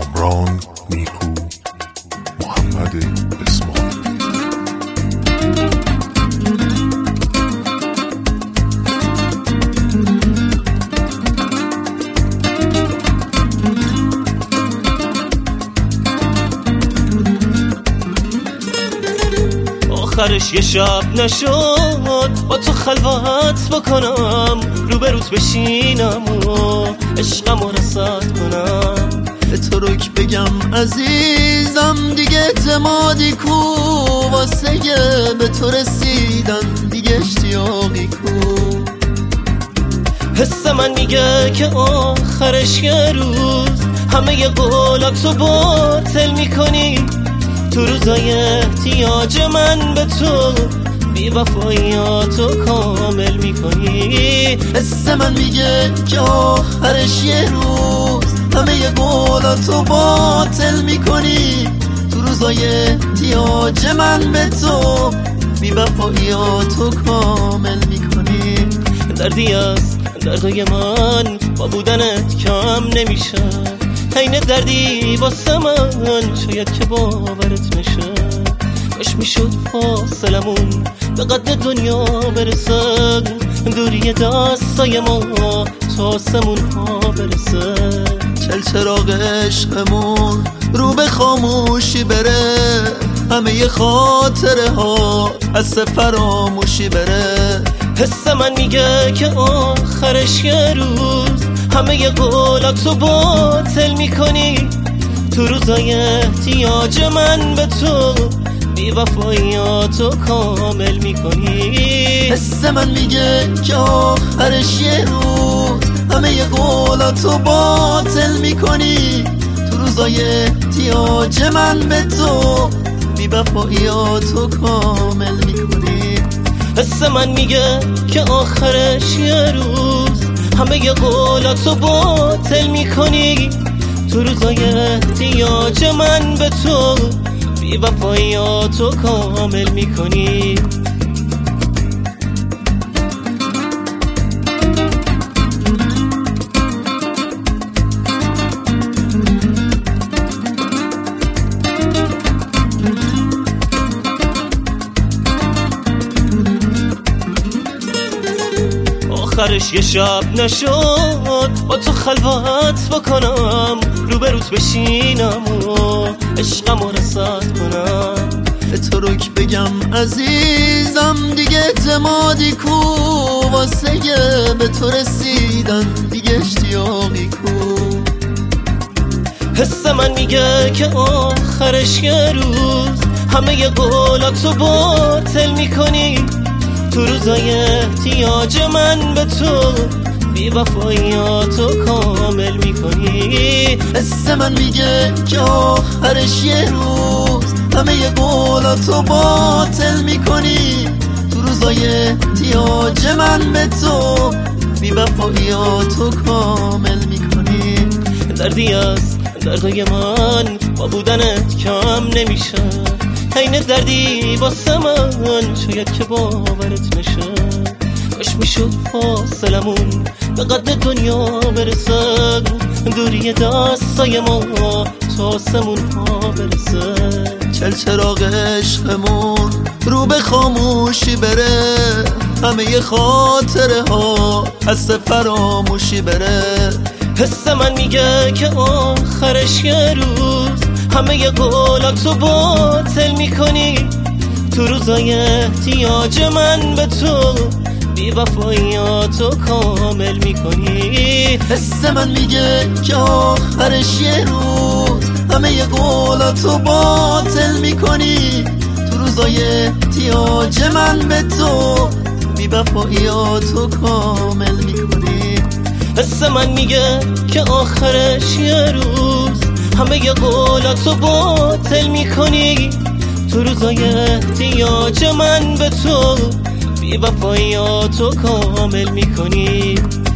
کامران نیکو، محمد اسماعیلی. آخرش یه شب نشد با تو خلوت بکنم، روبروت بشینم و عشقم رصد کنم. به تو رک بگم عزیزم دیگه اعتمادی کو، واسه به تو رسیدن دیگه اشتیاقی کو. حس من میگه که آخرش یه روز همه قولات تو باطل میکنی، تو روزای احتیاج من به تو بی وفاییاتو کامل میکنی. حس من میگه که آخرش یه روز همه قولاتو باطل میکنی، تو روزای احتیاج من به تو بی وفاییاتو کامل میکنی. دردی از دردای من با بودنت کم نمیشه، عین دردی واسه من شاید که باورت نشه. کاش میشد فاصلمون به قد دنیا برسه، دوری دستای ما تا آسمون ها برسه. چل چراغ عشقمون رو به خاموشی بره، همه خاطره ها از فراموشی بره. حس من میگه که آخرش یه روز همه قولاتو باطل میکنی، تو روزای احتیاج من به تو بی وفاییاتو کامل میکنی. حس من میگه که آخرش یه روز همه قولاتو باطل میکنی، تو روزای احتیاج من به تو بی وفاییاتو کامل میکنی. حس من میگه که آخرش یه روز همه قولاتو باطل میکنی، تو روزای احتیاج من به تو بی وفاییاتو کامل میکنی. آخرش یه شب نشد با تو خلوت بکنم، روبروت بشینم و عشقم رصد کنم. به تو رک بگم عزیزم دیگه اعتمادی کو، واسه به تو رسیدن دیگه اشتیاقی کو. حس من میگه که آخرش یه روز همه قولاتو باطل میکنی، تو روزای احتیاج من به تو بی وفاییاتو کامل میکنی. حس من میگه که آخرش یه روز همه قولاتو باطل میکنی، تو روزای احتیاج من به تو بی وفاییاتو کامل میکنی. دردی از دردای من با بودنت کم نمیشه، عین دردی واسه من شاید که باورت نشه. کاش میشد فاصلمون به قد دنیا برسه، دوری دستای ما تا آسمون ها برسه. چل چراغ عشقمون رو به خاموشی بره، همه خاطره ها از فراموشی بره. حس من میگه که آخرش یه روز همه قولاتو باطل میکنی، تو روزای احتیاج من به تو بی وفاییاتو کامل میکنی. حس من میگه که آخرش یه روز همه قولاتو باطل میکنی، تو روزای احتیاج من به تو بی وفاییاتو کامل میکنی. حس من میگه که آخرش یه روز همه قولاتو باطل میکنی، تو روزای احتیاج من به تو بی وفاییاتو کامل میکنی.